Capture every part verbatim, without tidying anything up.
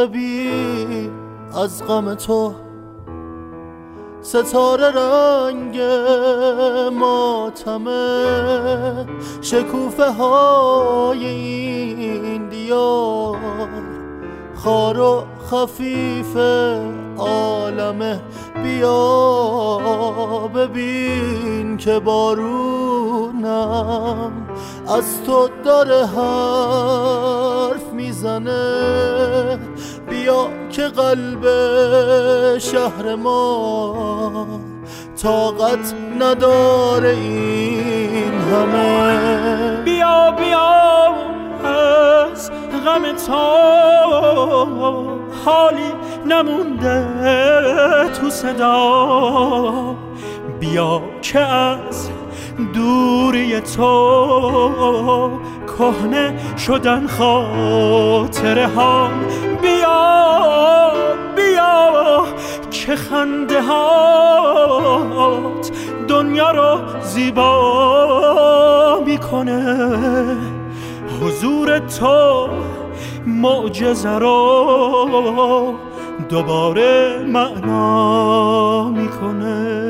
ببین از غم تو ستاره رنگ ماتمه، شکوفه های این دیار خار و خفیف عالمه. بیا ببین که بارونم از تو داره حرف میزنه. بیا که قلب شهر ما طاقت نداره این همه. بیا بیا از غم تو حالی نمونده تو صدا. بیا که از دوری تو کهنه شدن خاطره ها. بیا بیا که خنده هات دنیا رو زیبا میکنه. حضور تو معجزه رو دوباره معنا میکنه.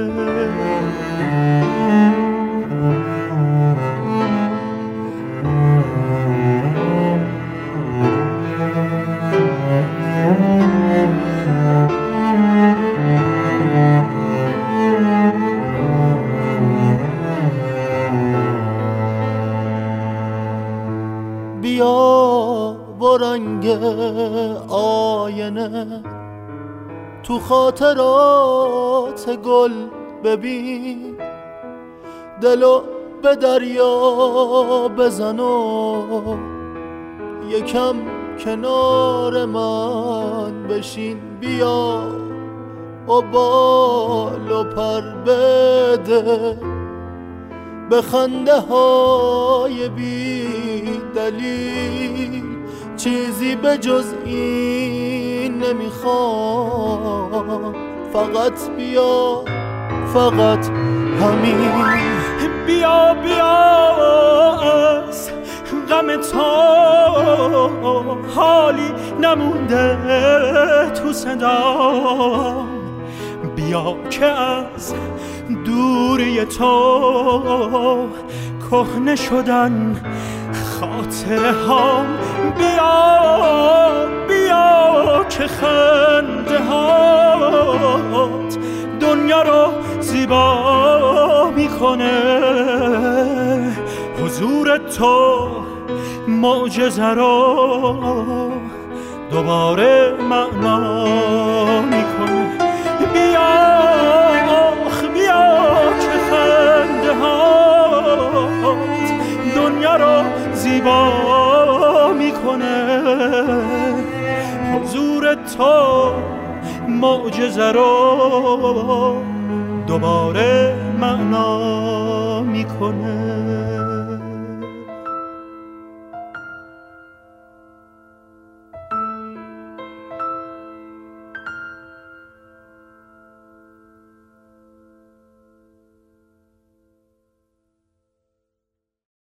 بیا با رنگ آینه تو خاطرات گل ببین. دلو به دریا بزن و یکم کنار من بشین. بیا و بال و پر بده به خنده های بی دلیل. چیزی به جز این نمیخوام، فقط بیا، فقط همین. بیا بیا از غم تو حالی نمونده تو صدا. بیا که از دوری تو کهنه شدن خاطره ها. بیا بیا که خنده هات دنیا رو زیبا میکنه. حضور تو معجزه رو دوباره معنا میکنه. بیا بیا که خنده هات دنیا رو زیبا میکنه. حضور تو معجزه رو دوباره معنا میکنه.